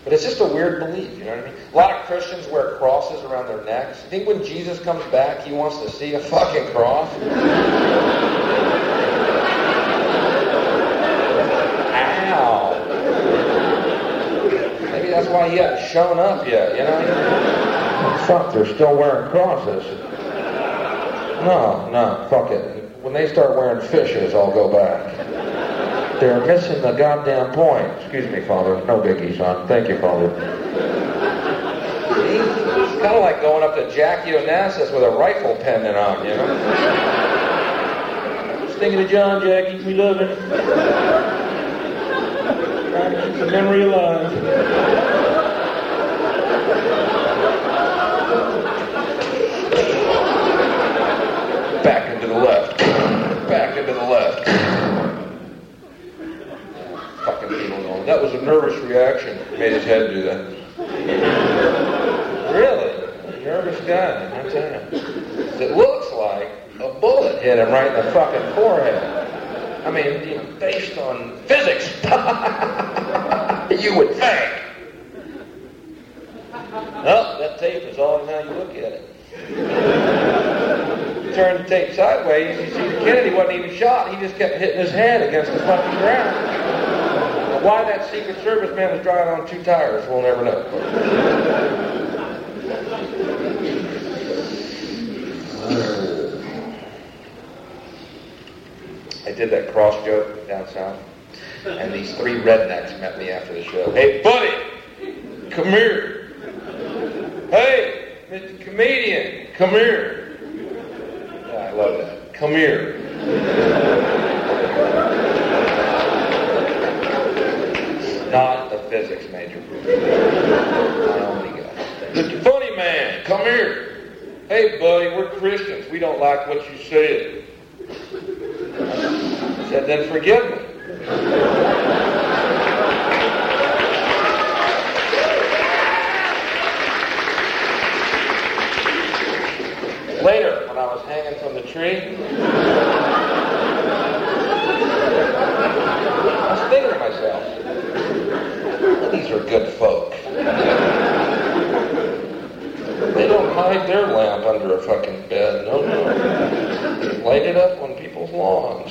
But it's just a weird belief, you know what I mean? A lot of Christians wear crosses around their necks. You think when Jesus comes back, he wants to see a fucking cross? Ow. Maybe that's why he hasn't shown up yet, you know? Fuck, they're still wearing crosses. No, fuck it. When they start wearing fishes, I'll go back. They're missing the goddamn point. Excuse me, Father. No biggie, son. Thank you, Father. It's kind of like going up to Jackie Onassis with a rifle pendant on, you know? Just thinking of John, Jackie. We love him. Trying to keep the memory alive. Back into the left. Back into the left. Fucking people going, that was a nervous reaction. Made his head do that. Really? A nervous guy, I'm telling you. It looks like a bullet hit him right in the fucking forehead. I mean, you know, based on physics. You would think. Well, that tape is all in how you look at it. Turn the tape sideways, you see the Kennedy wasn't even shot. He just kept hitting his head against the fucking ground. Now, why that Secret Service man was driving on 2 tires, we'll never know. I did that cross joke down south, and these 3 rednecks met me after the show. Hey, buddy, come here. Hey, Mr. Comedian, come here. I love that. Come here. Not a physics major. My only guy. Mr. Funny Man, come here. Hey, buddy, we're Christians. We don't like what you said. I said, then forgive me. Later, when I was hanging from the tree, I was thinking to myself, well, these are good folk. They don't hide their lamp under a fucking bed. No. They light it up on people's lawns.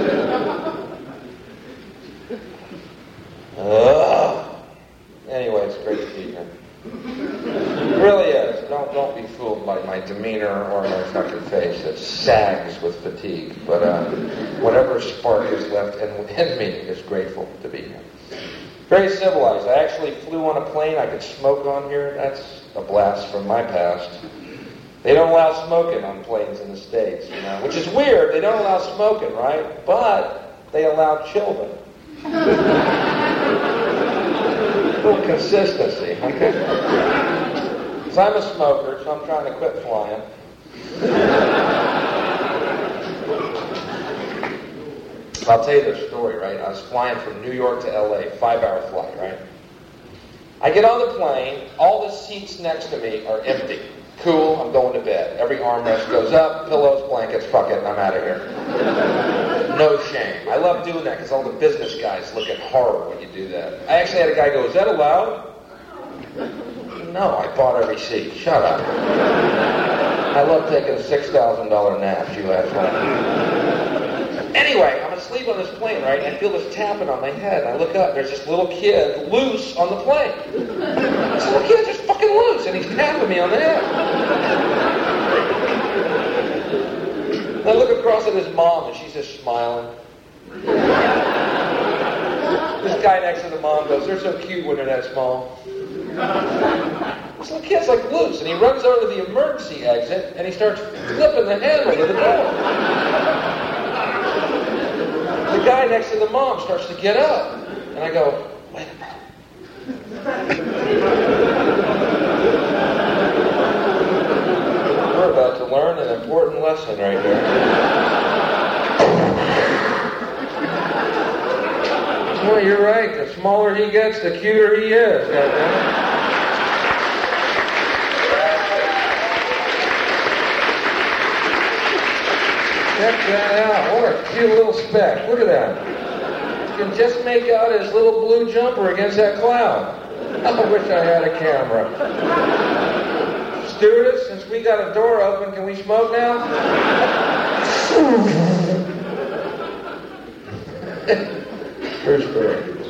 Anyway, it's great to be here. It really is. Don't be fooled by my demeanor or my fucking face. It sags with fatigue. But whatever spark is left in me is grateful to be here. Very civilized. I actually flew on a plane. I could smoke on here. That's a blast from my past. They don't allow smoking on planes in the States, you know, which is weird. They don't allow smoking, right? But they allow children. A little consistency, okay? So I'm a smoker, so I'm trying to quit flying. I'll tell you the story, right? I was flying from New York to LA, 5-hour flight, right? I get on the plane, all the seats next to me are empty. Cool, I'm going to bed. Every armrest goes up, pillows, blankets, fuck it, I'm out of here. No shame. I love doing that because all the business guys look at horror when you do that. I actually had a guy go, is that allowed? No, I bought every seat. Shut up. I love taking a $6,000 nap, you asshole. Anyway, I'm asleep on this plane, right? And I feel this tapping on my head. And I look up, there's this little kid loose on the plane. This little kid just fucking loose, and he's tapping me on the head. And I look across at his mom, and she's just smiling. This guy next to the mom goes, they're so cute when they're that small. This little kid's like loose, and he runs over to the emergency exit, and he starts flipping the handle of the door. The guy next to the mom starts to get up. And I go, wait a minute. We're about to learn an important lesson right here. Well, you're right. The smaller he gets, the cuter he is. Goddammit. Check that out. What a cute little speck. Look at that. You can just make out his little blue jumper against that cloud. I wish I had a camera. Stewardess, since we got a door open, can we smoke now? True story.